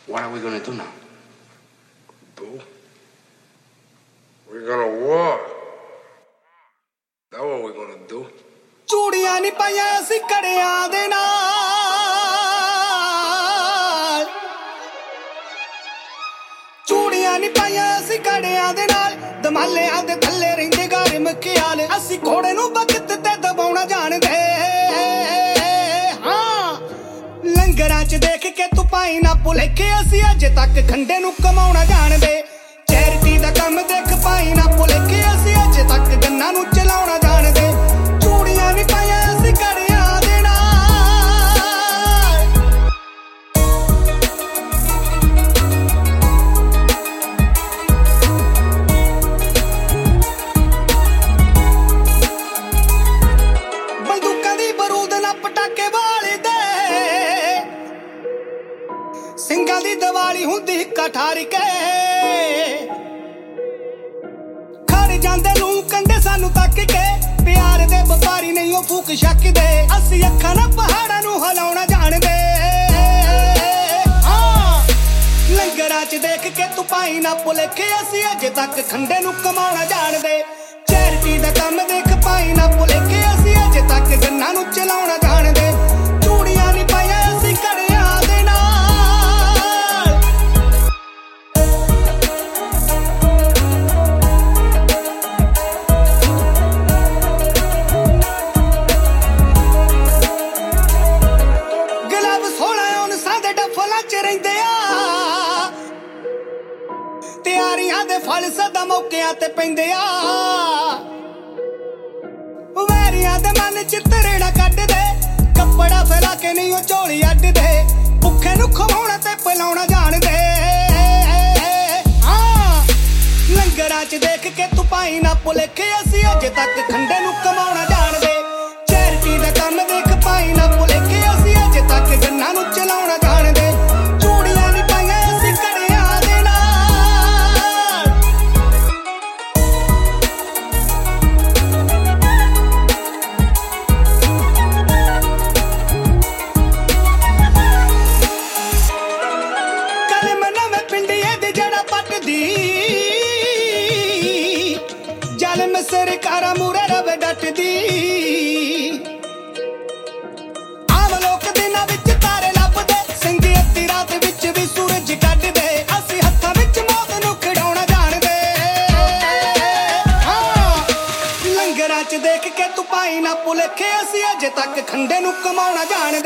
What are we gonna do now? Do? We're gonna war. That's what we're gonna do. ਚੂੜੀਆਂ ਨਹੀਂ ਪਾਈਆਂ ਅਸੀਂ ਕੜਿਆਂ ਦੇ ਨਾਲ ਚੂੜੀਆਂ ਨਹੀਂ ਪਾਈਆਂ ਅਸੀਂ ਕੜਿਆਂ ਦੇ ਨਾਲ ਦਮਾਲਿਆਂ ਦੇ ਥੱਲੇ ਰਹਿੰਦੇ ਗਾਰੇ ਮਖਿਆਲ ਅਸੀਂ ਘੋੜੇ ਨੂੰ ਵਕਤ ਤੇ ਦਬਾਉਣਾ ਜਾਣਦੇ ਹਾਂ ਲੰਗਰਾਂ 'ਚ ਦੇਖ ਕੇ ਤੂੰ ਪਾਈ ਨਾ ਭੁਲੇਖੇ ਅਸੀਂ ਅਜੇ ਤੱਕ ਖੰਡੇ ਨੂੰ ਕਮਾਉਣਾ ਜਾਣਦੇ ਚੈਰਿਟੀ ਦਾ ਕੰਮ ਦੇਖ ਪਾਈ ਨਾ ਭੁਲੇਖੇ ਅਸੀਂ ਅਜੇ ਤੱਕ ਗੰਨਾਂ ਨੂੰ ਚਲਾਉਣਾ ਜਾਣਦੇ ਚੂੜੀਆਂ ਨਹੀਂ ਪਾਈਆਂ ਅਸੀਂ ਕੜਿਆਂ ਦੇ ਨਾਲ ਬੰਦੂਕਾਂ ਦੀ ਬਰੂਦ ਨਾ ਪਟਾਕੇ ਵਾਲੇ ਦੇ ਸਿੰਘਾਂ ਦੀ ਦੀਵਾਲੀ ਹੁੰਦੀ ਕਠਾਰ ਕੇ ਖੜ ਜਾਂਦੇ ਨੂੰ ਕੰਡੇ ਸਾਨੂੰ ਤੱਕ ਕੇ ਪਿਆਰ ਦੇ ਵਪਾਰੀ ਨਹੀਂ ਉਹ ਫੂਕ ਛੱਕਦੇ ਅਸੀਂ ਅੱਖਾਂ ਨਾਲ ਪਹਾੜਾਂ ਨੂੰ ਹਿਲਾਉਣਾ ਜਾਣਦੇ ਹਾਂ ਲੰਗਰਾਂ 'ਚ ਦੇਖ ਕੇ ਤੂੰ ਪਾਈ ਨਾ ਭੁਲੇਖੇ ਅਸੀਂ ਅਜੇ ਤੱਕ ਖੰਡੇ ਨੂੰ ਕਮਾਉਣਾ ਜਾਣਦੇ ਚੈਰਿਟੀ ਦਾ ਕੰਮ ਦੇਖ ਪਾਈ ਨਾ ਭੁਲੇਖੇ ਅਸੀਂ ਅਜੇ ਤੱਕ ਗੰਨਾਂ ਨੂੰ ਚਲਾਉਣਾ ਜਾਣਦੇ ਚੂੜੀਆਂ ਨਹੀਂ ਪਾਈਆਂ ਅਸੀਂ ਕੜਿਆਂ ਦੇ ਨਾਲ ਤਿਆਰੀਆਂ ਦੇ ਫਲ ਸਦਾ ਮੌਕਿਆਂ ਤੇ ਪੈਂਦੇ ਆ ਵੈਰੀਆਂ ਦੇ ਮਨ ਚ ਤਰੇੜਾ ਕੱਢਦੇ ਕੱਪੜਾ ਫੈਲਾ ਕੇ ਨਹੀਂ ਉਹ ਝੋਲੀ ਅੱਡਦੇ ਭੁੱਖੇ ਨੂੰ ਖਵਾਉਣਾ ਤੇ ਪਿਲਾਉਣਾ ਜਾਣਦੇ ਹਾਂ ਲੰਗਰਾਂ 'ਚ ਦੇਖ ਕੇ ਤੂੰ ਪਾਈ ਨਾ ਭੁਲੇਖੇ ਅਸੀਂ ਅਜੇ ਤੱਕ ਖੰਡੇ ਨੂੰ ਕਮਾਉਣਾ ਜਾਣਦੇ ਚੈਰਿਟੀ ਦਾ ਕੰਮ ਦੇਖ ਪਾਈ ਨਾ ਭੁਲੇਖੇ ਅਸੀਂ ਅਜੇ ਤੱਕ ਗੰਨਾਂ ਨੂੰ ਚਲਾਉਣਾ ਜਾਣਦੇ ਚੂੜੀਆਂ ਨਹੀਂ ਪਾਈਆਂ ਅਸੀਂ ਕੜਿਆਂ ਦੇ ਨਾਲ ਸਰਕਾਰਾਂ ਮੂਰੇ ਰਵੇ ਡਟਦੀ ਆਮ ਲੋਕ ਦਿਨਾਂ ਵਿੱਚ ਤਾਰੇ ਲੱਭਦੇ ਸਿੰਘ ਅੱਧੀ ਰਾਤ ਵਿੱਚ ਵੀ ਸੂਰਜ ਕੱਢਦੇ ਅਸੀਂ ਹੱਥਾਂ ਵਿੱਚ ਮੌਤ ਨੂੰ ਖਿਡਾਉਣਾ ਜਾਣਦੇ ਹਾਂ ਲੰਗਰਾਂ 'ਚ ਦੇਖ ਕੇ ਤੂੰ ਪਾਈ ਨਾ ਭੁਲੇਖੇ ਅਸੀਂ ਅਜੇ ਤੱਕ ਖੰਡੇ ਨੂੰ ਕਮਾਉਣਾ ਜਾਣਦੇ